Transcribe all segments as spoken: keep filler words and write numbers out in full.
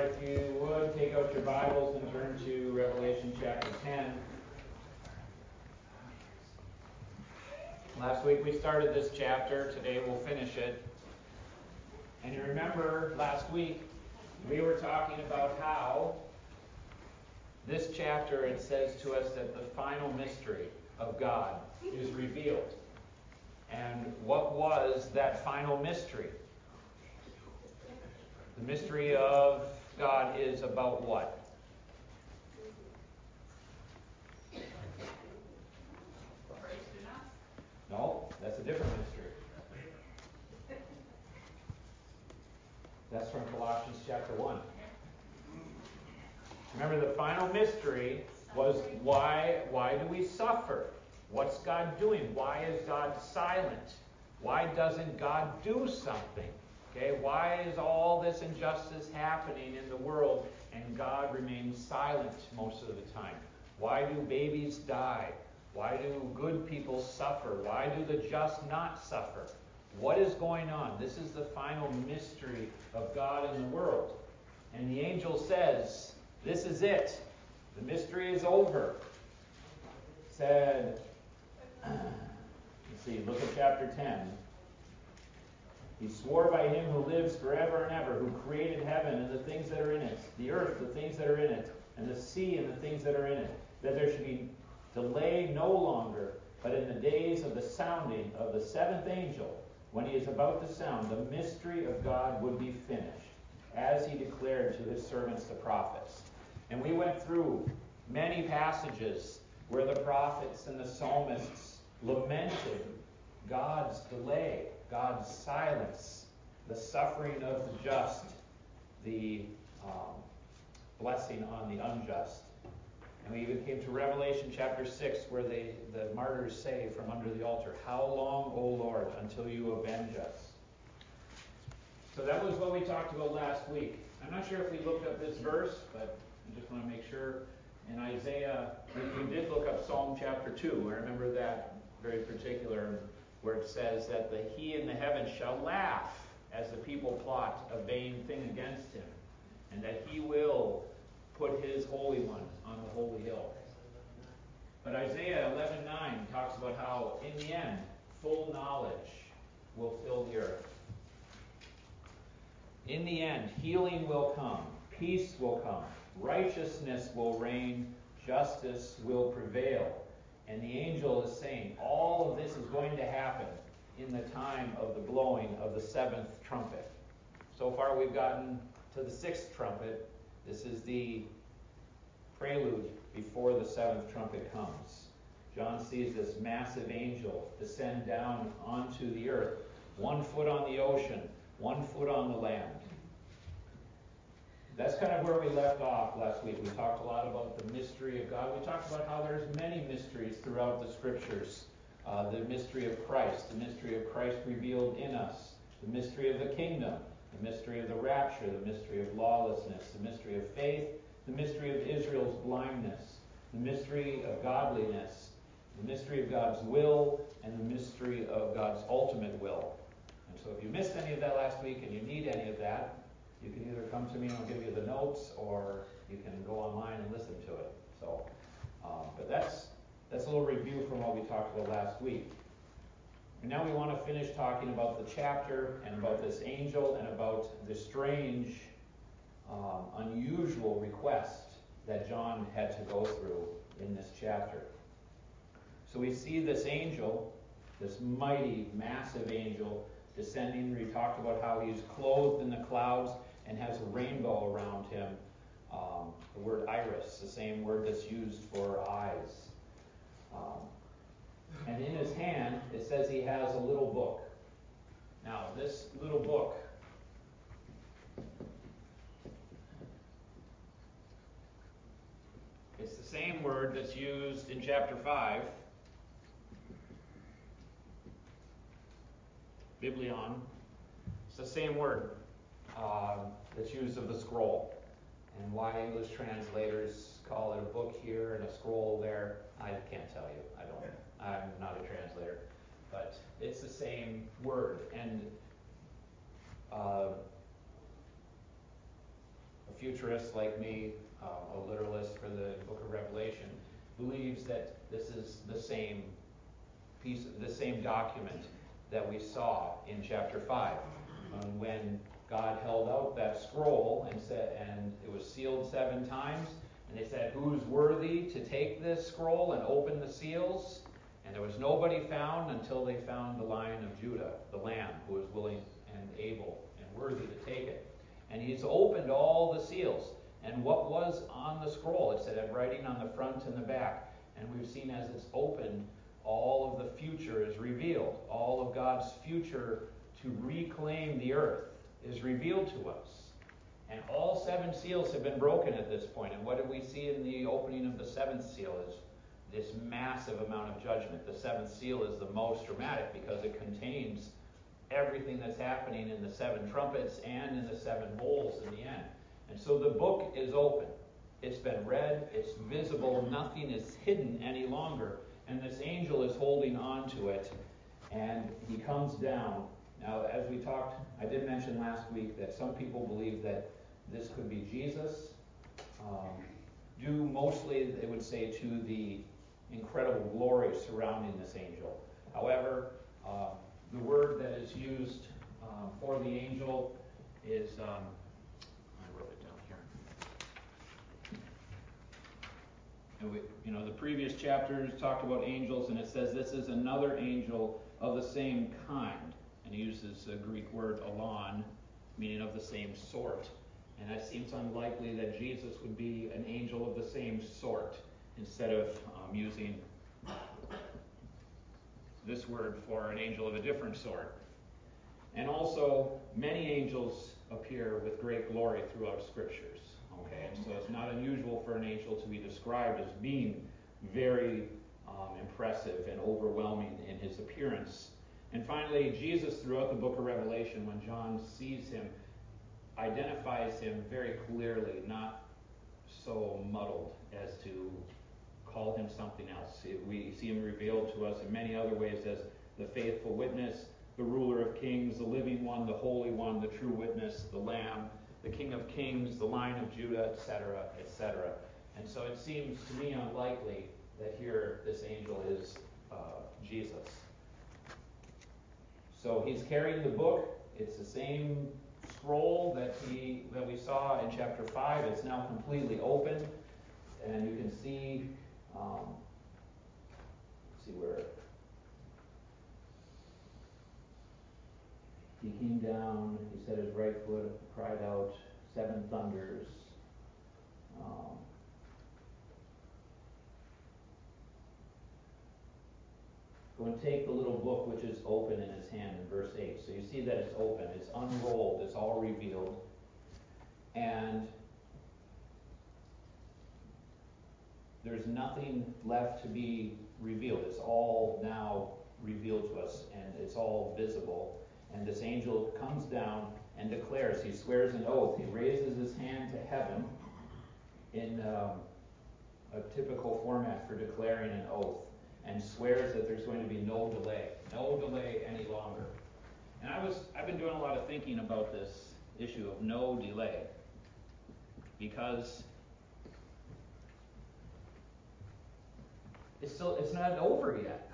if you would, take out your Bibles and turn to Revelation chapter ten. Last week we started this chapter. Today we'll finish it. And you remember last week we were talking about how this chapter, it says to us that the final mystery of God is revealed. And what was that final mystery? The mystery of God is about what? No, that's a different mystery. That's from Colossians chapter one. Remember, the final mystery was why, why do we suffer? What's God doing? Why is God silent? Why doesn't God do something? Okay, why is all this injustice happening in the world and God remains silent most of the time? Why do babies die? Why do good people suffer? Why do the just not suffer? What is going on? This is the final mystery of God in the world. And the angel says, this is it. The mystery is over. Said, let's see, look at chapter ten. He swore by him who lives forever and ever, who created heaven and the things that are in it, the earth, the things that are in it, and the sea and the things that are in it, that there should be delay no longer, but in the days of the sounding of the seventh angel, when he is about to sound, the mystery of God would be finished, as he declared to his servants the prophets. And we went through many passages where the prophets and the psalmists lamented God's delay, God's silence, the suffering of the just, the um, blessing on the unjust. And we even came to Revelation chapter six, where they, the martyrs say from under the altar, "How long, O Lord, until you avenge us?" So that was what we talked about last week. I'm not sure if we looked up this verse, but I just want to make sure. In Isaiah, we did look up Psalm chapter two. I remember that very particular, where it says that the he in the heavens shall laugh as the people plot a vain thing against him, and that he will put his Holy One on the holy hill. But Isaiah eleven nine talks about how, in the end, full knowledge will fill the earth. In the end, healing will come, peace will come, righteousness will reign, justice will prevail. And the angel is saying all of this is going to happen in the time of the blowing of the seventh trumpet. So far we've gotten to the sixth trumpet. This is the prelude before the seventh trumpet comes. John sees this massive angel descend down onto the earth, one foot on the ocean, one foot on the land. That's kind of where we left off last week. We talked a lot about the mystery of God. We talked about how there's many mysteries throughout the Scriptures. Uh, the mystery of Christ, the mystery of Christ revealed in us, the mystery of the kingdom, the mystery of the rapture, the mystery of lawlessness, the mystery of faith, the mystery of Israel's blindness, the mystery of godliness, the mystery of God's will, and the mystery of God's ultimate will. And so if you missed any of that last week and you need any of that, you can either come to me and I'll give you the notes, or you can go online and listen to it. So, um, but that's that's a little review from what we talked about last week. And now we want to finish talking about the chapter and about this angel and about the strange, um, unusual request that John had to go through in this chapter. So we see this angel, this mighty, massive angel, descending. We talked about how he's clothed in the clouds and has a rainbow around him. Um, the word iris, the same word that's used for eyes. Um, and in his hand, it says he has a little book. Now, this little book, it's the same word that's used in chapter five, biblion. It's the same word uh, that's used of the scroll. And why English translators call it a book here and a scroll there, I can't tell you. I don't. I'm not a translator. But it's the same word. And uh, a futurist like me, uh, a literalist for the book of Revelation, believes that this is the same piece, the same document that we saw in chapter five, um, when God held out that scroll and said, and it was sealed seven times, and they said, "Who's worthy to take this scroll and open the seals?" And there was nobody found until they found the Lion of Judah, the Lamb, who was willing and able and worthy to take it. And he's opened all the seals. And what was on the scroll? It said, had writing on the front and the back. And we've seen as it's opened, all of the future is revealed. All of God's future to reclaim the earth is revealed to us. And all seven seals have been broken at this point. And what did we see in the opening of the seventh seal is this massive amount of judgment. The seventh seal is the most dramatic because it contains everything that's happening in the seven trumpets and in the seven bowls in the end. And so the book is open. It's been read. It's visible. Nothing is hidden any longer. And this angel is holding on to it. And he comes down. Now, as we talked, I did mention last week that some people believe that this could be Jesus, um, due mostly, they would say, to the incredible glory surrounding this angel. However, uh, the word that is used um, for the angel is, um, I wrote it down here. And we, you know, the previous chapters talked about angels, and it says this is another angel of the same kind. And he uses the Greek word alon, meaning of the same sort. And it seems unlikely that Jesus would be an angel of the same sort, instead of um, using this word for an angel of a different sort. And also, many angels appear with great glory throughout Scriptures. Okay, and so it's not unusual for an angel to be described as being very um, impressive and overwhelming in his appearance. And finally, Jesus, throughout the book of Revelation, when John sees him, identifies him very clearly, not so muddled as to call him something else. We see him revealed to us in many other ways as the faithful witness, the ruler of kings, the living one, the holy one, the true witness, the Lamb, the King of kings, the Lion of Judah, et cetera, et cetera. And so it seems to me unlikely that here this angel is uh, Jesus. So he's carrying the book. It's the same scroll that he that we saw in chapter five. It's now completely open, and you can see. Um, let's see where he came down. He set his right foot, cried out, seven thunders. Um, Go and take the little book which is open in his hand in verse eight. So you see that it's open, it's unrolled, it's all revealed. And there's nothing left to be revealed. It's all now revealed to us, and it's all visible. And this angel comes down and declares, he swears an oath. He raises his hand to heaven in um, a typical format for declaring an oath, and swears that there's going to be no delay, no delay any longer. And I was, I've been doing a lot of thinking about this issue of no delay, because it's still, it's not over yet.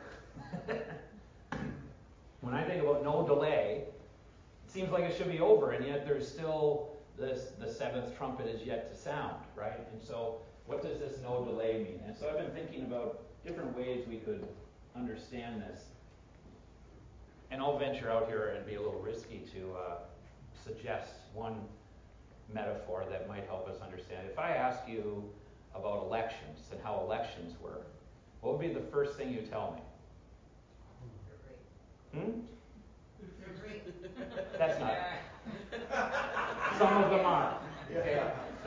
When I think about no delay, it seems like it should be over, and yet there's still this, the seventh trumpet is yet to sound, right? And so what does this no delay mean? And so I've been thinking about different ways we could understand this. And I'll venture out here and be a little risky to uh, suggest one metaphor that might help us understand. If I ask you about elections and how elections work, what would be the first thing you tell me? Hmm? They're great. That's not. Some of them are. Okay.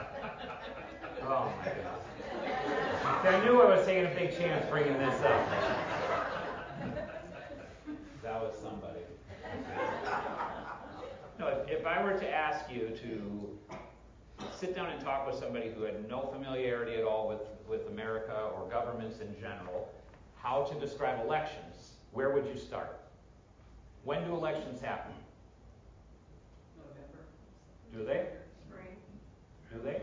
Oh my goodness. I knew I was taking a big chance bringing this up. That was somebody. No, if, if I were to ask you to sit down and talk with somebody who had no familiarity at all with, with America or governments in general, how to describe elections, where would you start? When do elections happen? November. Do they? Spring. Do they?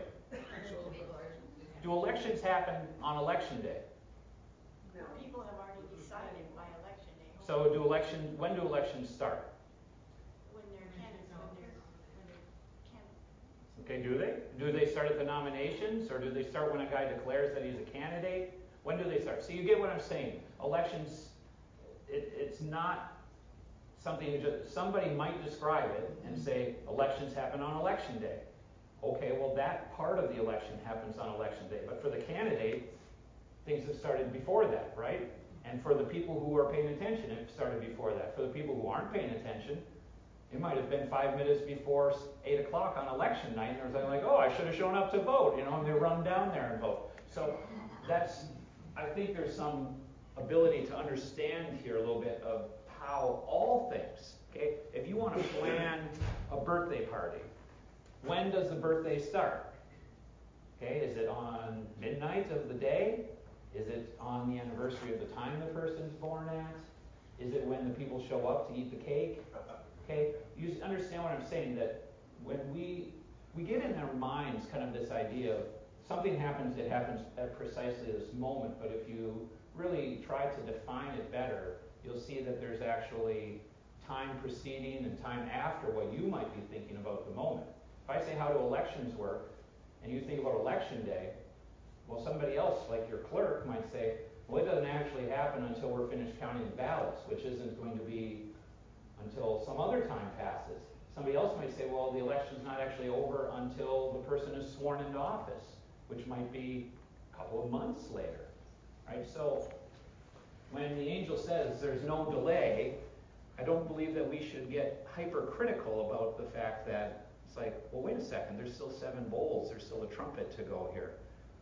Do elections happen on election day? No. People have already decided by election day. So do election, when do elections start? When they're candidates, when they're, when they're candidates. Okay, do they? Do they start at the nominations, or do they start when a guy declares that he's a candidate? When do they start? So you get what I'm saying. Elections, it, it's not something that just, somebody might describe it and say elections happen on election day. Okay, well that part of the election happens on election day, but for the candidate, things have started before that, right? And for the people who are paying attention, it started before that. For the people who aren't paying attention, it might have been five minutes before eight o'clock on election night, and there's like, oh, I should have shown up to vote, you know, and they run down there and vote. So that's, I think there's some ability to understand here a little bit of how all things, okay? If you want to plan a birthday party, when does the birthday start? Okay, is it on midnight of the day? Is it on the anniversary of the time the person's born at? Is it when the people show up to eat the cake? Okay, you understand what I'm saying, that when we we get in our minds kind of this idea of something happens, it happens at precisely this moment, but if you really try to define it better, you'll see that there's actually time preceding and time after what you might be thinking about the moment. If I say, how do elections work, and you think about election day, well, somebody else, like your clerk, might say, well, it doesn't actually happen until we're finished counting the ballots, which isn't going to be until some other time passes. Somebody else might say, well, the election's not actually over until the person is sworn into office, which might be a couple of months later, right? So when the angel says there's no delay, I don't believe that we should get hypercritical about the fact that it's like, well, wait a second, there's still seven bowls, there's still a trumpet to go here.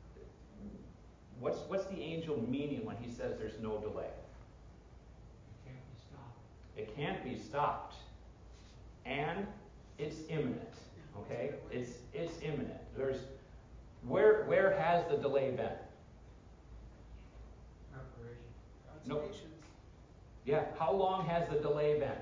What's what's the angel meaning when he says there's no delay? It can't be stopped. It can't be stopped. And it's imminent. Okay? It's it's imminent. There's where where has the delay been? Preparation. Nope. Yeah, how long has the delay been?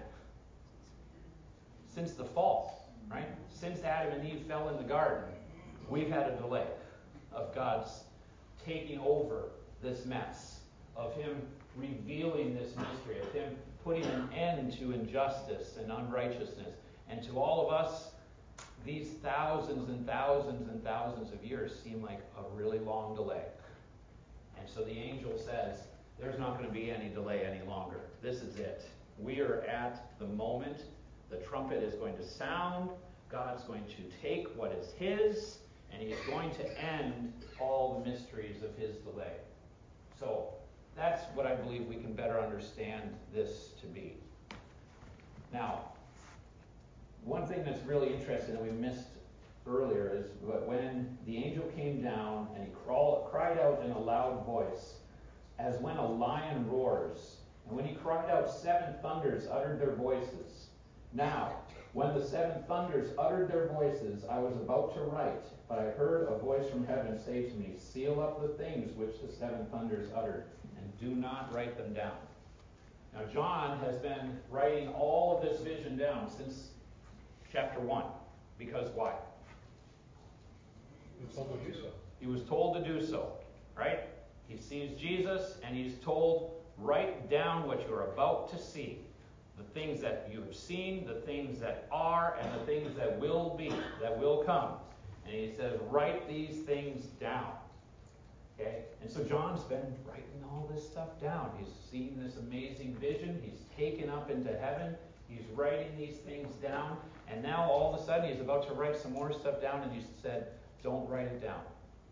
Since the fall, right? Since Adam and Eve fell in the garden, we've had a delay of God's taking over this mess, of him revealing this mystery, of him putting an end to injustice and unrighteousness. And to all of us, these thousands and thousands and thousands of years seem like a really long delay. And so the angel says, there's not going to be any delay any longer. This is it. We are at the moment. The trumpet is going to sound. God's going to take what is his, and he's going to end all the mysteries of his delay. So that's what I believe we can better understand this to be. Now, one thing that's really interesting that we missed earlier is when the angel came down and he crawled, cried out in a loud voice, as when a lion roars. And when he cried out, seven thunders uttered their voices. Now, when the seven thunders uttered their voices, I was about to write, but I heard a voice from heaven say to me, seal up the things which the seven thunders uttered, and do not write them down. Now, John has been writing all of this vision down since chapter one. Because why? He was told to do so. He was told to do so, right? He sees Jesus, and he's told, write down what you're about to see. The things that you have seen, the things that are, and the things that will be, that will come. And he says, write these things down. Okay? And so John's been writing all this stuff down. He's seen this amazing vision. He's taken up into heaven. He's writing these things down. And now all of a sudden he's about to write some more stuff down, and he said, don't write it down.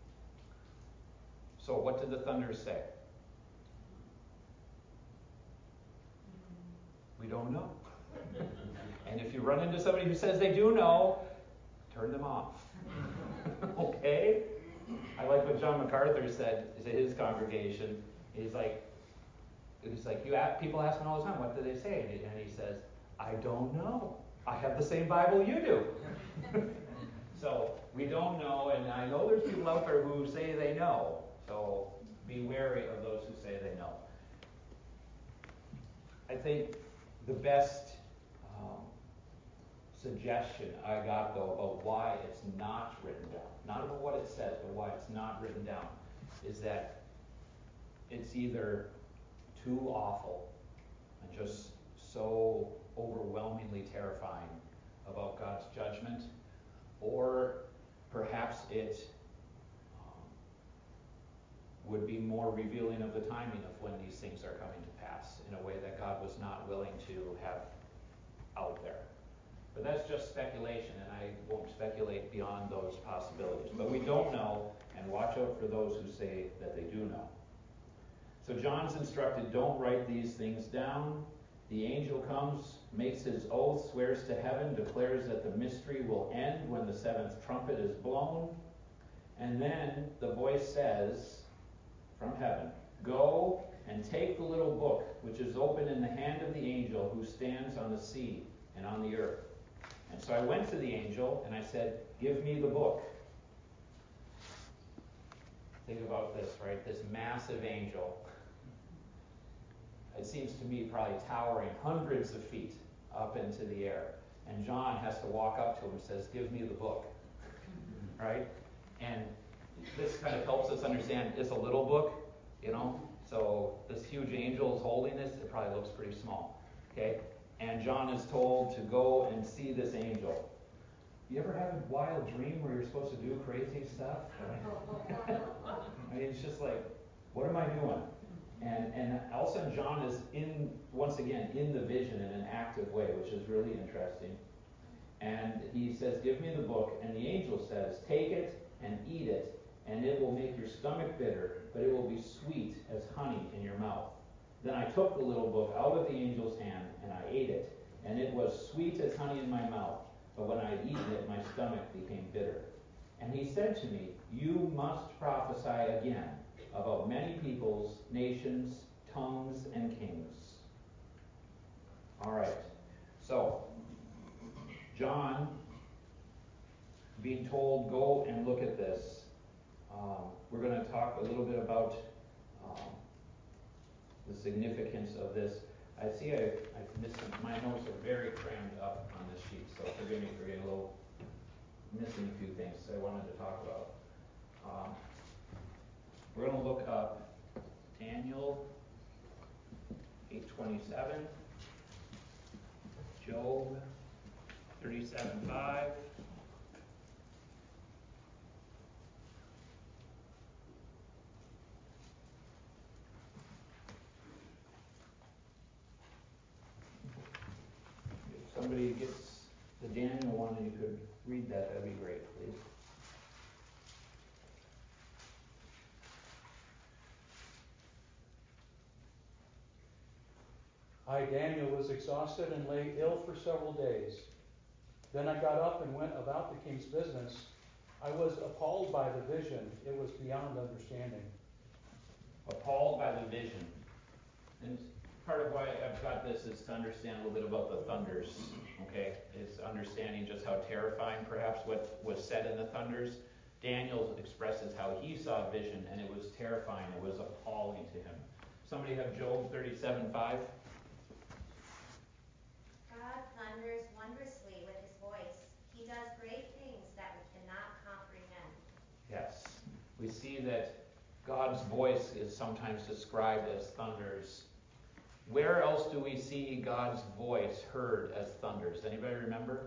So what did the thunders say? We don't know. And if you run into somebody who says they do know, turn them off. Okay? I like what John MacArthur said to his congregation. He's like, he's like, you ask, people ask me all the time, what do they say? And he, and he says, I don't know. I have the same Bible you do. So we don't know, and I know there's people out there who say they know. So be wary of those who say they know. I think the best um, suggestion I got, though, about why it's not written down, not about what it says, but why it's not written down, is that it's either too awful and just so overwhelmingly terrifying about God's judgment, or perhaps it um, would be more revealing of the timing of when these things are coming to pass in a way that God was not willing to have out there. But that's just speculation, and I won't speculate beyond those possibilities. But we don't know, and watch out for those who say that they do know. So John's instructed, don't write these things down. The angel comes, makes his oath, swears to heaven, declares that the mystery will end when the seventh trumpet is blown. And then the voice says from heaven, go and take the little book which is open in the hand of the angel who stands on the sea and on the earth. And so I went to the angel and I said, give me the book. Think about this, right? This massive angel. It seems to me probably towering hundreds of feet up into the air. And John has to walk up to him and says, give me the book. Right? And this kind of helps us understand it's a little book, you know? So this huge angel is holding this. It probably looks pretty small. Okay? And John is told to go and see this angel. You ever have a wild dream where you're supposed to do crazy stuff? I mean, it's just like, what am I doing? And and all of a sudden John is in, once again, in the vision in an active way, which is really interesting. And he says, give me the book. And the angel says, take it and eat it, and it will make your stomach bitter, but it will be sweet as honey in your mouth. Then I took the little book out of the angel's hand, and I ate it, and it was sweet as honey in my mouth. But when I had eaten it, my stomach became bitter. And he said to me, you must prophesy again about many peoples, nations, tongues, and kings. All right. So, John, being told, go and look at this. Um, we're going to talk a little bit about um, the significance of this. I see I, I've missed some. My notes are very crammed up on this sheet, so forgive me for getting a little missing a few things I wanted to talk about. Um, we're going to look up Daniel eight twenty-seven, Job thirty-seven five, if somebody gets the Daniel one and you could read that, that'd be great, please. I, Daniel, was exhausted and lay ill for several days. Then I got up and went about the king's business. I was appalled by the vision. It was beyond understanding. Appalled by the vision. And part of why I've got this is to understand a little bit about the thunders. Okay? It's understanding just how terrifying perhaps what was said in the thunders. Daniel expresses how he saw a vision, and it was terrifying. It was appalling to him. Somebody have Job thirty-seven five? God thunders wondrously with his voice. He does great things that we cannot comprehend. Yes. We see that God's voice is sometimes described as thunders. Where else do we see God's voice heard as thunders? Anybody remember?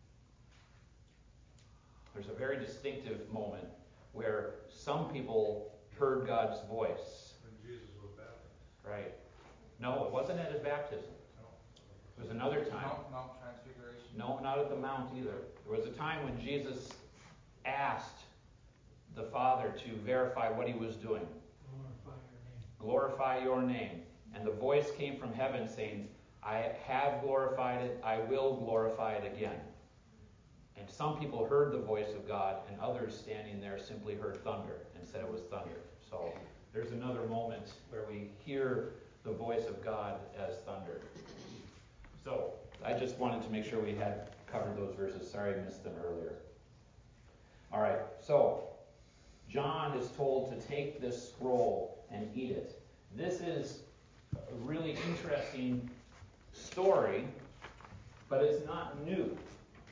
There's a very distinctive moment where some people heard God's voice. When Jesus was baptized. Right. No, it wasn't at his baptism. It was another time. Mount, Mount Transfiguration. No, not at the Mount either. There was a time when Jesus asked the Father to verify what he was doing. Glorify your name. Glorify your name. And the voice came from heaven saying, I have glorified it, I will glorify it again. And some people heard the voice of God, and others standing there simply heard thunder and said it was thunder. So there's another moment where we hear the voice of God as thunder. So I just wanted to make sure we had covered those verses. Sorry I missed them earlier. All right, so John is told to take this scroll and eat it. This is a really interesting story, but it's not new.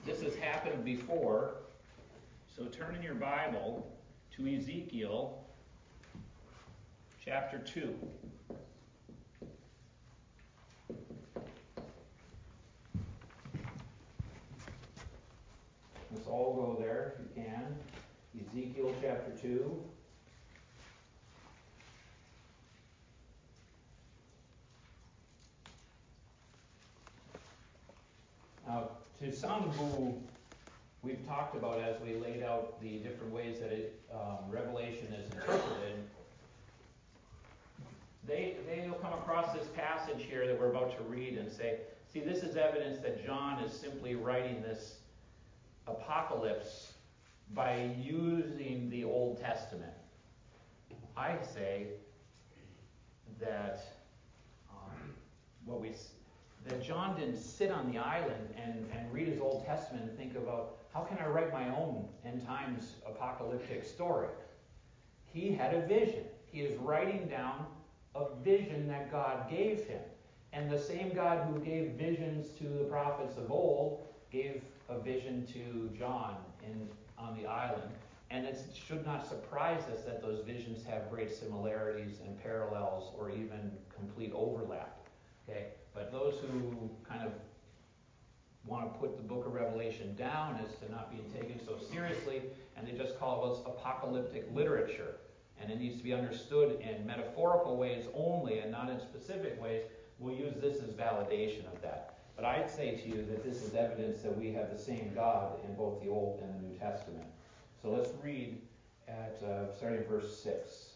This has happened before. So turn in your Bible to Ezekiel chapter two. Let's all go there if you can. Ezekiel chapter two. Now, to some who we've talked about as we laid out the different ways that it, um, Revelation is interpreted, they, they'll come across this passage here that we're about to read and say, see, this is evidence that John is simply writing this apocalypse by using the Old Testament. I say that um, what we that John didn't sit on the island and, and read his Old Testament and think about, how can I write my own end times apocalyptic story? He had a vision. He is writing down a vision that God gave him. And the same God who gave visions to the prophets of old gave a vision to John in on the island. And it should not surprise us that those visions have great similarities and parallels or even complete overlap. Okay? But those who kind of want to put the book of Revelation down as to not being taken so seriously, and they just call it apocalyptic literature, and it needs to be understood in metaphorical ways only and not in specific ways, we'll use this as validation of that. But I'd say to you that this is evidence that we have the same God in both the Old and the New Testament. So let's read at uh, starting at verse six.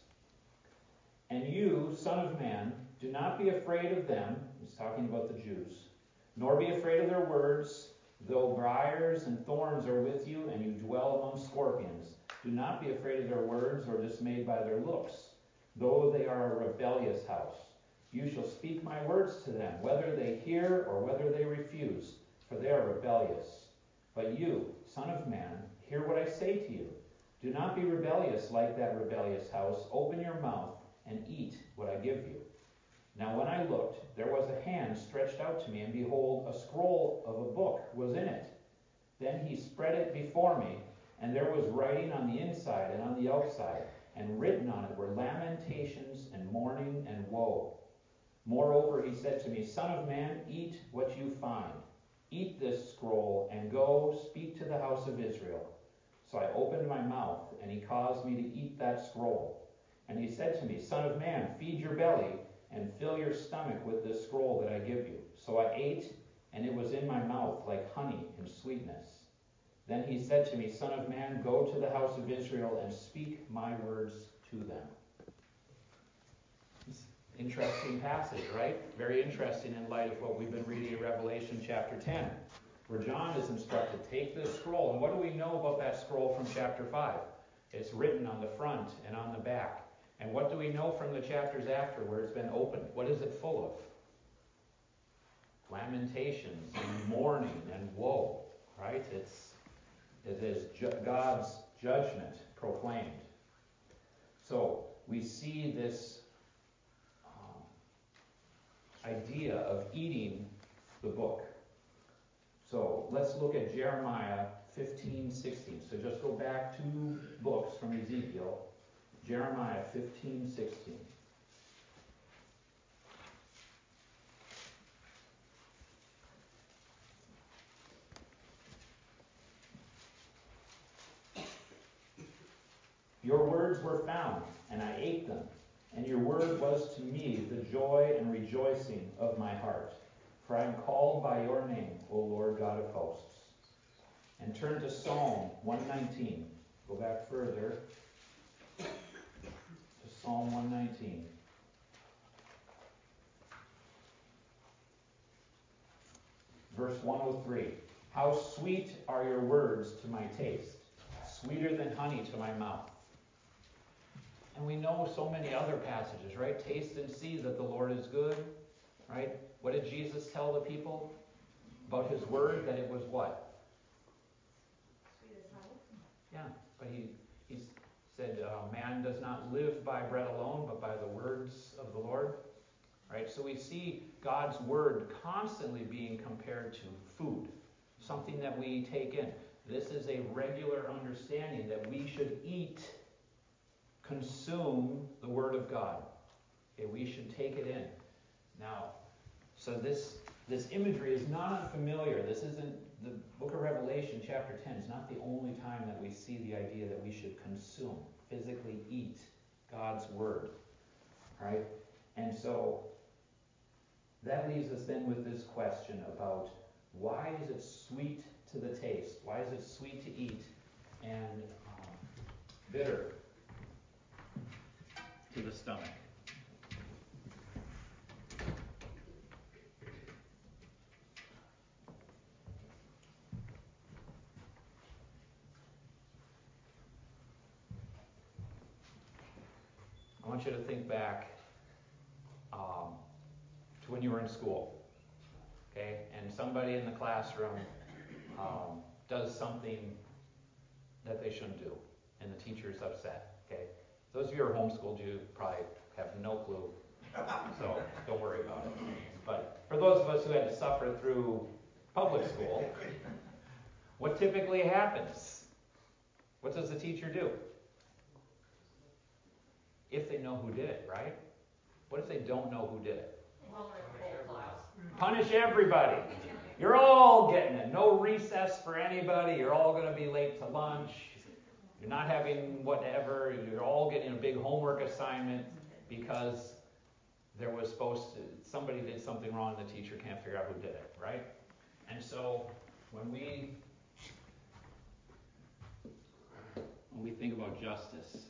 And you, son of man, do not be afraid of them. He's talking about the Jews. Nor be afraid of their words, though briars and thorns are with you, and you dwell among scorpions. Do not be afraid of their words, or dismayed by their looks, though they are a rebellious house. You shall speak my words to them, whether they hear or whether they refuse, for they are rebellious. But you, son of man, hear what I say to you. Do not be rebellious like that rebellious house. Open your mouth and eat what I give you. Now when I looked, there was a hand stretched out to me, and behold, a scroll of a book was in it. Then he spread it before me, and there was writing on the inside and on the outside, and written on it were lamentations and mourning and woe. Moreover, he said to me, Son of man, eat what you find. Eat this scroll, and go speak to the house of Israel. So I opened my mouth, and he caused me to eat that scroll. And he said to me, Son of man, feed your belly, and fill your stomach with this scroll that I give you. So I ate, and it was in my mouth like honey and sweetness. Then he said to me, Son of man, go to the house of Israel and speak my words to them. Interesting passage, right? Very interesting in light of what we've been reading in Revelation chapter ten, where John is instructed, take this scroll. And what do we know about that scroll from chapter five? It's written on the front and on the back. And what do we know from the chapters after where it's been opened? What is it full of? Lamentations and mourning and woe, right? It's, it is ju- God's judgment proclaimed. So we see this um, idea of eating the book. So let's look at Jeremiah fifteen sixteen. So just go back two books from Ezekiel. Jeremiah fifteen sixteen. Your words were found, and I ate them, and your word was to me the joy and rejoicing of my heart. For I am called by your name, O Lord God of hosts. And turn to Psalm one nineteen. Go back further to Psalm one nineteen. Verse one oh three. How sweet are your words to my taste, sweeter than honey to my mouth. And we know so many other passages, right? Taste and see that the Lord is good, right? What did Jesus tell the people about his word? That it was what? Sweet as honey. Yeah, but he, he said, uh, man does not live by bread alone, but by the words of the Lord. Right? So we see God's word constantly being compared to food. something that we take in. This is a regular understanding that we should eat, consume the Word of God. Okay, we should take it in. Now, so this this imagery is not unfamiliar. This isn't the book of Revelation, chapter ten, is not the only time that we see the idea that we should consume, physically eat God's Word. Right? And so that leaves us then with this question about why is it sweet to the taste? Why is it sweet to eat and um, bitter to the stomach? I want you to think back um, to when you were in school. Okay, and somebody in the classroom um, does something that they shouldn't do, and the teacher's upset. Okay, those of you who are homeschooled, you probably have no clue, so don't worry about it. But for those of us who had to suffer through public school, what typically happens? What does the teacher do? If they know who did it, right? What if they don't know who did it? Punish everybody. You're all getting it. No recess for anybody. You're all going to be late to lunch. You're not having whatever. You're all getting a big homework assignment because there was supposed to, somebody did something wrong and the teacher can't figure out who did it, right? And so when we when we think about justice,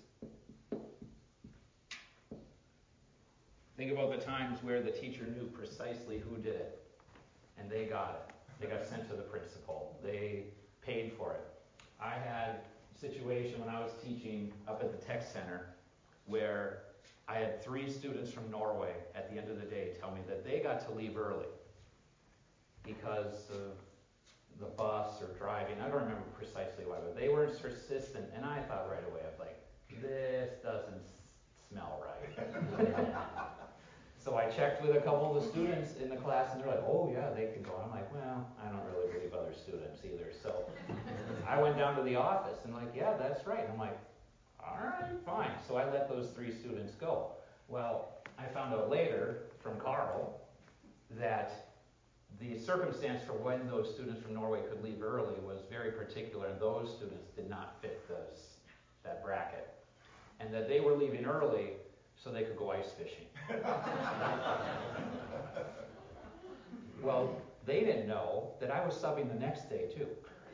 think about the times where the teacher knew precisely who did it, and they got it. They got sent to the principal. They paid for it. I had a situation when I was teaching up at the tech center where I had three students from Norway at the end of the day tell me that they got to leave early because of the bus or driving. I don't remember precisely why, but they were persistent, and I thought right away, I was like, this doesn't smell right. So I checked with a couple of the students in the class, and they're like, oh yeah, they can go. I'm like, well, I don't really believe other students either. So I went down to the office, and like, yeah, that's right. And I'm like, all right, fine. So I let those three students go. Well, I found out later from Carl that the circumstance for when those students from Norway could leave early was very particular, and those students did not fit those, that bracket. And that they were leaving early so they could go ice fishing. Well, they didn't know that I was subbing the next day too.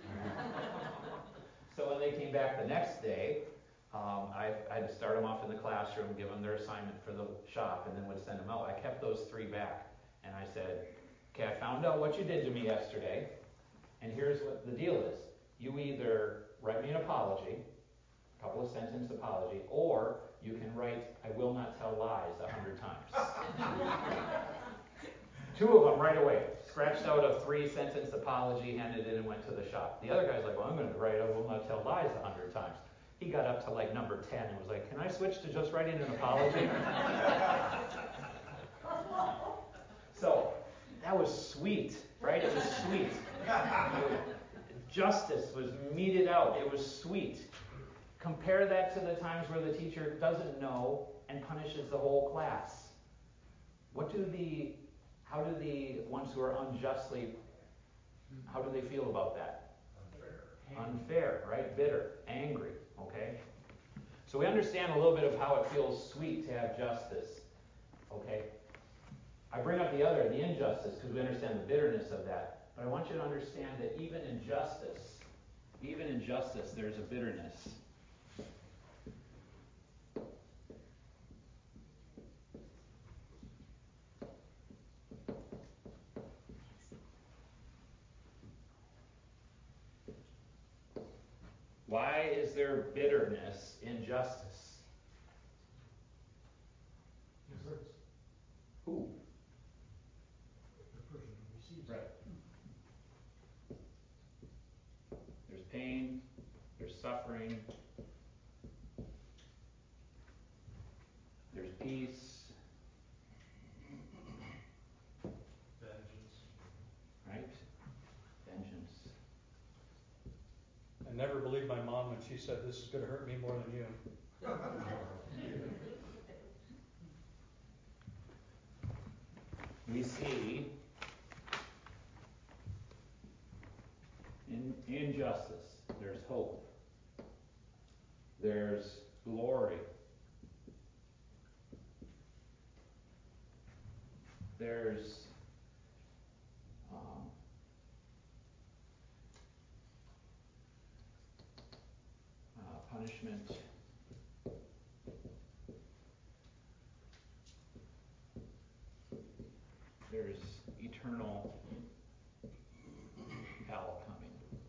So when they came back the next day, um, I, I had to start them off in the classroom, give them their assignment for the shop, and then would send them out. I kept those three back, and I said, okay, I found out what you did to me yesterday, and here's what the deal is. You either write me an apology, a couple of sentence apology, or you can write, I will not tell lies a hundred times. Two of them right away. Scratched out a three-sentence apology, handed it in, and went to the shop. The other guy's like, well, I'm going to write, I will not tell lies a hundred times. He got up to like number ten and was like, can I switch to just writing an apology? So, that was sweet, right? It was sweet. Justice was meted out. It was sweet. Compare that to the times where the teacher doesn't know and punishes the whole class. What do the, how do the ones who are unjustly, how do they feel about that? Unfair. Unfair, right? Bitter, angry, okay? So we understand a little bit of how it feels sweet to have justice, okay? I bring up the other, the injustice, because we understand the bitterness of that. But I want you to understand that even in justice, even in justice, there's a bitterness. Why is there bitterness in justice? It hurts Who? the person who receives Right. it. There's pain, there's suffering, there's peace, Vengeance. right? Vengeance. I never believed my mom when she said, this is going to hurt me more than you. We see in injustice, there's hope. There's glory. There's um, uh, punishment. There's eternal hell coming.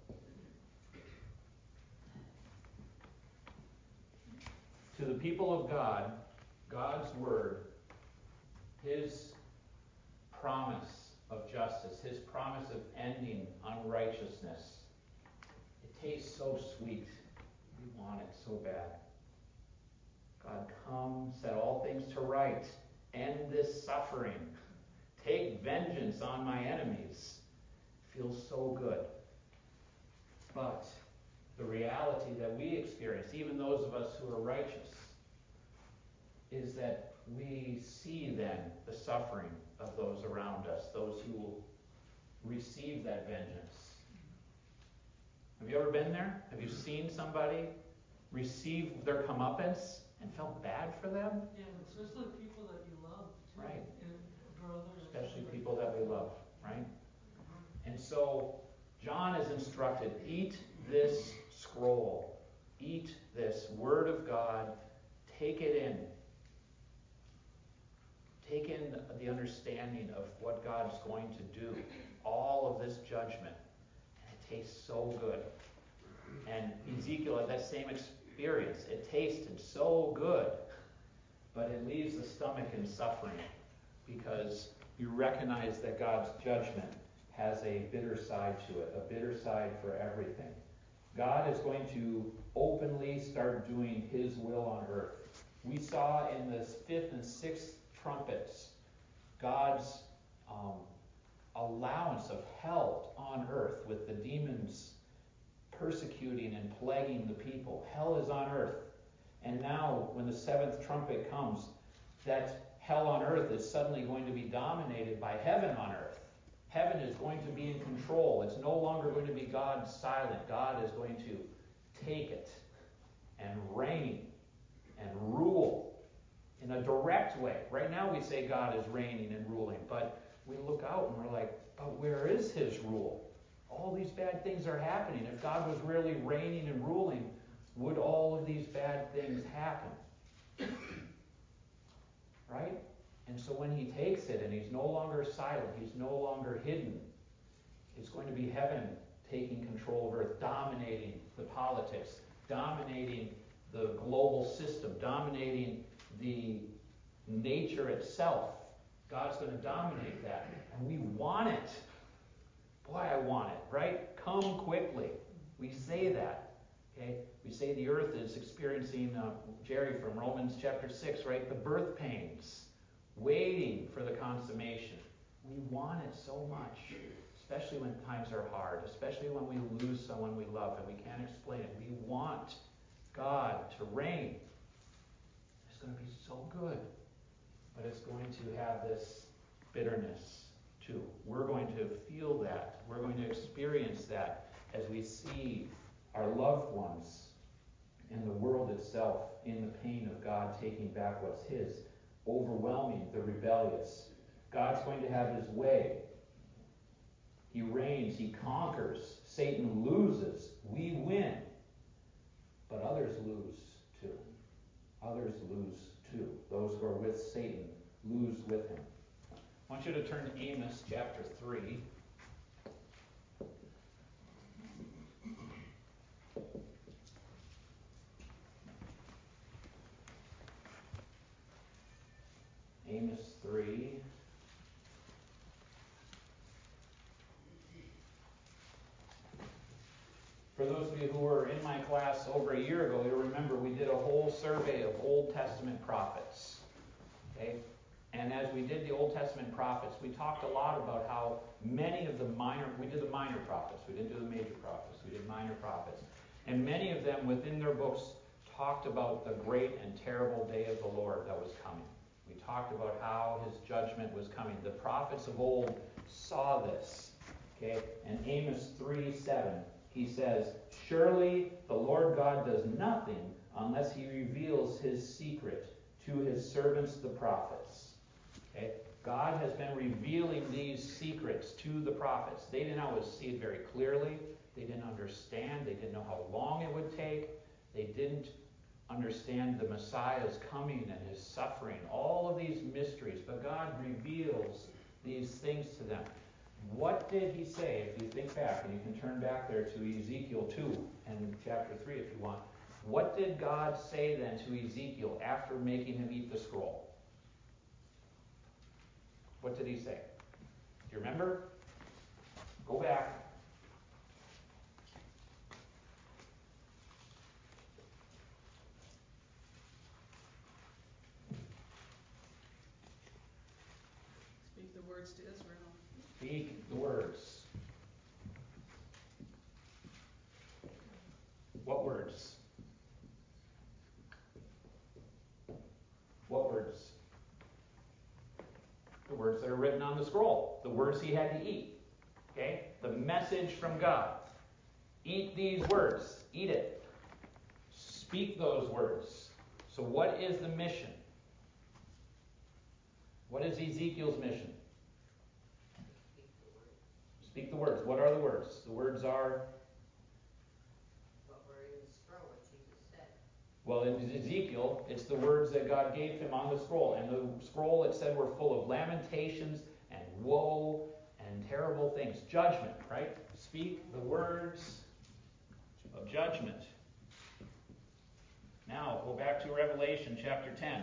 To the people of God, God's word, His promise of justice, His promise of ending unrighteousness, it tastes so sweet. We want it so bad. God, come, set all things to right, end this suffering, take vengeance on my enemies. Feels so good. But the reality that we experience, even those of us who are righteous, is that we see then the suffering of those around us, those who will receive that vengeance. Have you ever been there? Have you seen somebody receive their comeuppance and felt bad for them? Yeah, especially people that you love, too. Right. And brothers. Especially people that we love, right? And so John is instructed, eat this scroll, eat this word of God, take it in. Take in the understanding of what God's going to do, all of this judgment. And it tastes so good. And Ezekiel had that same experience. It tasted so good, but it leaves the stomach in suffering because you recognize that God's judgment has a bitter side to it, a bitter side for everything. God is going to openly start doing His will on earth. We saw in the fifth and sixth trumpets God's um, allowance of hell on earth with the demons persecuting and plaguing the people. Hell is on earth. And now when the seventh trumpet comes, that hell on earth is suddenly going to be dominated by heaven on earth. Heaven is going to be in control. It's no longer going to be God silent. God is going to take it and reign and rule in a direct way. Right now we say God is reigning and ruling, but we look out and we're like, but where is His rule? All these bad things are happening. If God was really reigning and ruling, would all of these bad things happen? Right? And so when He takes it and He's no longer silent, He's no longer hidden, it's going to be heaven taking control of earth, dominating the politics, dominating the global system, dominating the nature itself. God's going to dominate that. And we want it. Boy, I want it, right? Come quickly. We say that. Okay? We say the earth is experiencing, uh, Jerry from Romans chapter six, right? The birth pains, waiting for the consummation. We want it so much, especially when times are hard, especially when we lose someone we love and we can't explain it. We want God to reign. It's going to be so good. But it's going to have this bitterness too. We're going to feel that. We're going to experience that as we see our loved ones and the world itself in the pain of God taking back what's His, overwhelming the rebellious. God's going to have His way. He reigns. He conquers. Satan loses. We win. But others lose too. Others lose too. Those who are with Satan lose with him. I want you to turn to Amos chapter three. Amos three. For those of you who were in my class over a year ago, you'll remember we did a whole survey of Old Testament prophets. Okay? And as we did the Old Testament prophets, we talked a lot about how many of the minor, we did the minor prophets, we didn't do the major prophets, we did minor prophets. And many of them within their books talked about the great and terrible day of the Lord that was coming. We talked about how his judgment was coming. The prophets of old saw this. Okay? And Amos three seven, he says, "Surely the Lord God does nothing unless he reveals his secret to his servants the prophets." Okay? God has been revealing these secrets to the prophets. They didn't always see it very clearly. They didn't understand. They didn't know how long it would take. They didn't understand the Messiah's coming and his suffering. All of these mysteries. But God reveals these things to them. What did he say? If you think back, and you can turn back there to Ezekiel two and chapter three if you want. What did God say then to Ezekiel after making him eat the scroll? What did he say? Do you remember? Go back. Speak the words to Israel. Speak the words. What words? What words? The words that are written on the scroll. The words he had to eat. Okay? The message from God. Eat these words. Eat it. Speak those words. So what is the mission? What is Ezekiel's mission? Speak the words. What are the words? The words are... What were in the scroll, what Jesus said. Well, in Ezekiel, it's the words that God gave him on the scroll. And the scroll, it said, were full of lamentations and woe and terrible things. Judgment, right? Speak the words of judgment. Now, go back to Revelation chapter ten.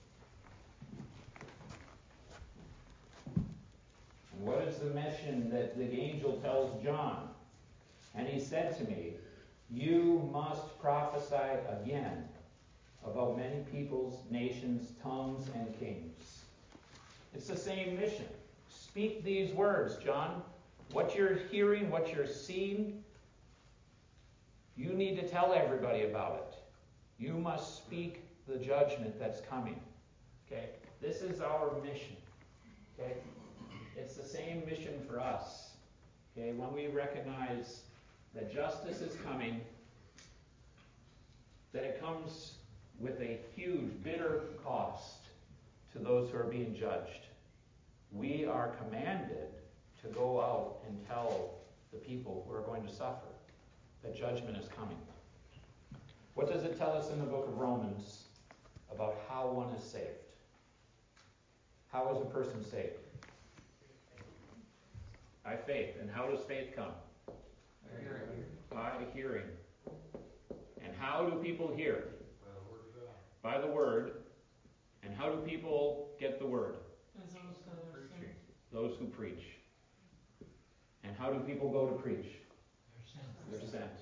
And what is the mission that the angel tells John? And he said to me, "You must prophesy again about many peoples, nations, tongues, and kings." It's the same mission. Speak these words, John. What you're hearing, what you're seeing, you need to tell everybody about it. You must speak the judgment that's coming. Okay? This is our mission. Okay? It's the same mission for us. Okay? When we recognize that justice is coming, that it comes with a huge, bitter cost to those who are being judged. We are commanded to go out and tell the people who are going to suffer that judgment is coming. What does it tell us in the book of Romans about how one is saved? How is a person saved? By faith. And how does faith come? Hearing. By hearing. And how do people hear? By the word of God. By the word. And how do people get the word? As those that are Preaching. sent. Those who preach. And how do people go to preach? They're They're sent.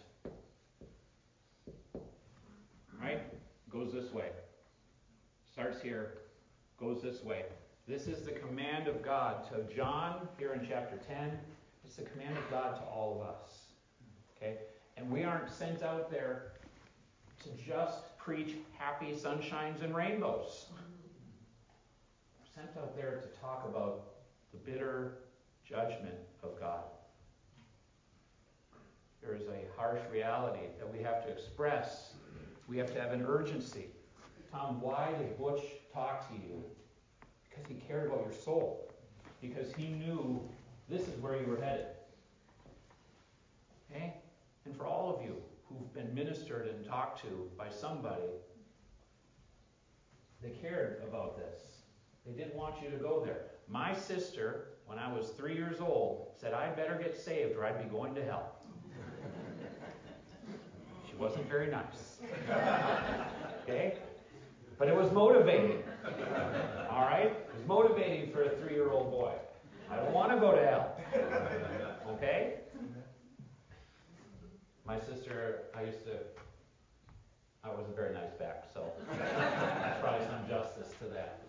Right? Goes this way. Starts here. Goes this way. This is the command of God to John here in chapter ten. It's the command of God to all of us. Okay? And we aren't sent out there to just preach happy sunshines and rainbows. We're sent out there to talk about the bitter judgment of God. There is a harsh reality that we have to express. We have to have an urgency. Tom, why did Butch talk to you? Because he cared about your soul. Because he knew this is where you were headed. Okay? And for all of you who've been ministered and talked to by somebody, they cared about this. They didn't want you to go there. My sister, when I was three years old, said I better get saved or I'd be going to hell. She wasn't very nice. Okay? But it was motivating. All right? It was motivating for a three-year-old boy. I don't want to go to hell. Okay? My sister, I used to, I wasn't very nice back, so probably some justice to that.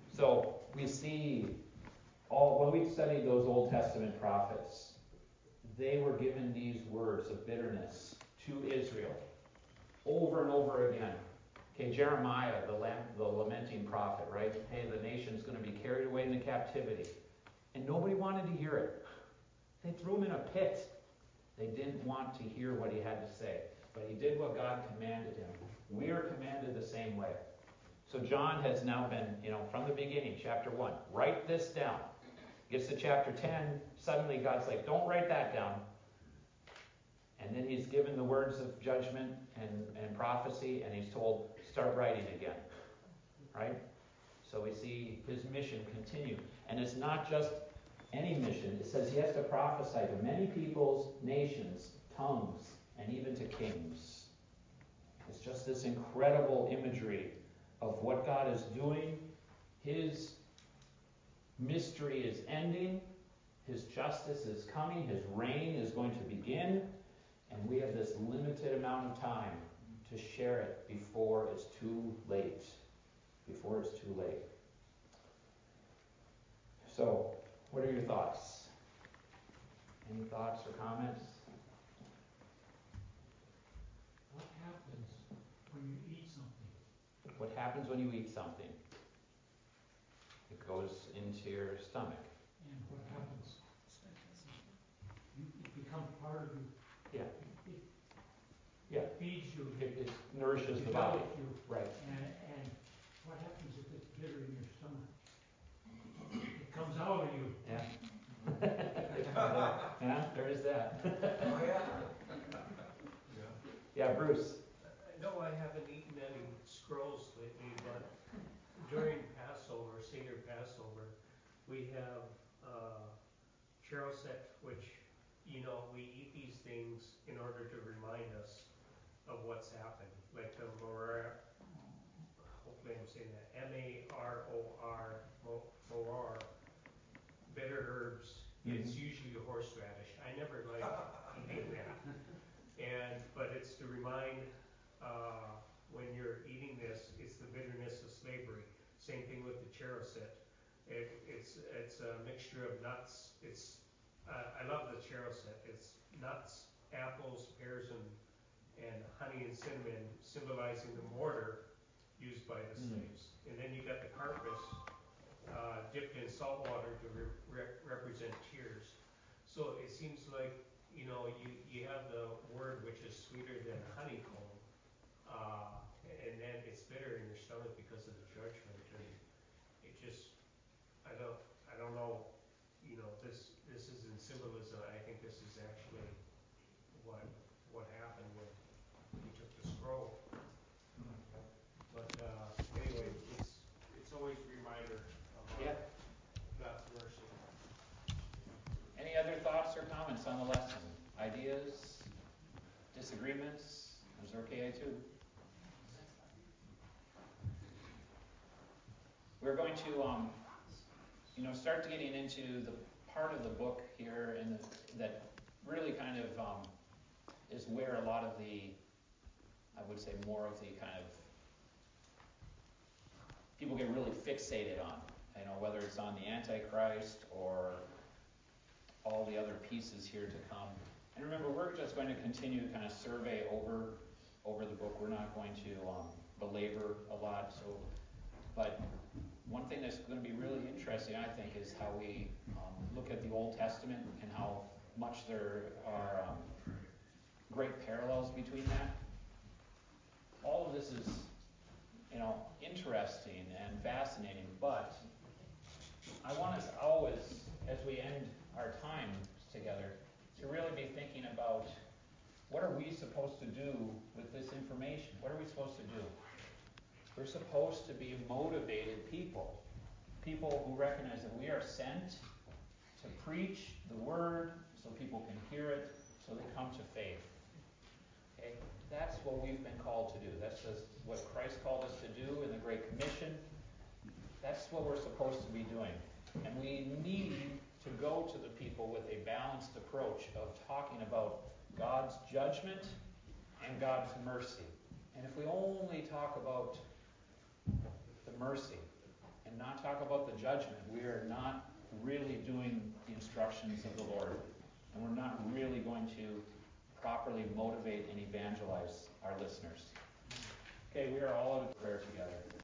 So we see all, when we study those Old Testament prophets, they were given these words of bitterness to Israel over and over again. Okay, Jeremiah, the, lam- the lamenting prophet, right? Hey, the nation's going to be carried away into captivity. And nobody wanted to hear it. They threw him in a pit. They didn't want to hear what he had to say. But he did what God commanded him. We are commanded the same way. So John has now been, you know, from the beginning, chapter one, write this down. Gets to chapter ten, suddenly God's like, don't write that down. And then he's given the words of judgment and, and prophecy, and he's told, start writing again. Right? So we see his mission continue. And it's not just any mission. It says he has to prophesy to many peoples, nations, tongues, and even to kings. It's just this incredible imagery of what God is doing. His mystery is ending. His justice is coming. His reign is going to begin. And we have this limited amount of time to share it before it's too late. Before it's too late. So, what are your thoughts? Any thoughts or comments? What happens when you eat something? What happens when you eat something? It goes into your stomach. And what happens? You, it becomes part of you. Yeah. It, it Yeah. feeds you. It, it nourishes the body. Develops you. Right. And, and what happens if it's bitter in your stomach? It comes out of you. Yeah. Yeah, there is that. Oh, yeah. Yeah, Bruce. I know I haven't eaten any scrolls lately, but during Passover, Senior Passover, we have uh, charoset, which, you know, we eat these things in order to remind us of what's happened. Like the Morar, hopefully I'm saying that, M A R O R, Morar, bitter herbs. Mm-hmm. It's usually horseradish. I never like eating that. And, but it's to remind, uh, when you're eating this, it's the bitterness of slavery. Same thing with the charoset. It, it's, it's a mixture of nuts. It's, uh, I love the charoset. It's nuts, apples, pears, and, and honey and cinnamon, symbolizing the mortar used by the Mm. slaves. And then you got the carpus, uh, dipped in salt water to re- re- represent tears. So it seems like, you know, you, you have the word which is sweeter than honeycomb, uh, and then it's bitter in your stomach because of the judgment. And it just, I don't, I don't know, you know, this, this is in symbolism. I think this is actually what, what happened when he took the scroll. But uh, anyway, it's, it's always a reminder of uh, Yeah. God's mercy. Any other thoughts or comments on the lesson? Ideas? Disagreements? Is there K I two? We're going to, um, you know, start getting into the part of the book here, and that really kind of um, is where a lot of the, I would say, more of the kind of people get really fixated on. You know, whether it's on the Antichrist or all the other pieces here to come. And remember, we're just going to continue to kind of survey over over the book. We're not going to um, belabor a lot. So, but one thing that's going to be really interesting, I think, is how we um, look at the Old Testament and how much there are um, great parallels between that. All of this is, you know, interesting and fascinating, but I want us always, as we end our time together, to really be thinking about what are we supposed to do with this information? What are we supposed to do? We're supposed to be motivated people, people who recognize that we are sent to preach the word so people can hear it, so they come to faith. Okay? That's what we've been called to do. That's just what Christ called us to do in the Great Commission. That's what we're supposed to be doing. And we need to go to the people with a balanced approach of talking about God's judgment and God's mercy. And if we only talk about the mercy and not talk about the judgment, we are not really doing the instructions of the Lord. And we're not really properly motivate and evangelize our listeners. Okay, we are all in prayer together.